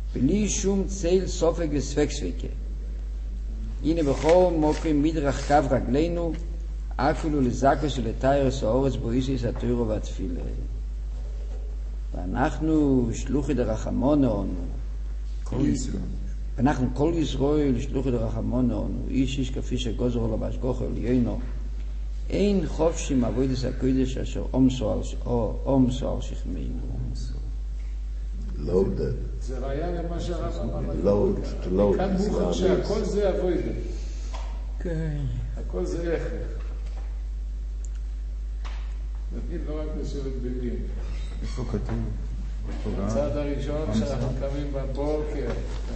בלי שום צל סופק וספק ספקה. הנה בכל מוקרים מדרך קו רגלינו, אפילו לזקס ולתיירס האורץ בויסיס התוירו והתפילה. ואנחנו שלוחי דרחמונו אנו. ואנחנו כל ישראל שלוחי דרחמונו אנו. איש כפי שגוזר לו בהשגוחו עליינו. אין חופשי מעבודת הקודש אשר עומסו על שכמנו. loaded. זה ראיה למה שהרב אמר. load. כאן מוכן שהכל זה עבודת. כן. הכל זה הכרח. נגיד לא רק לשבת במילים. איפה כתוב? הצעד הראשון שאנחנו קמים בבוקר,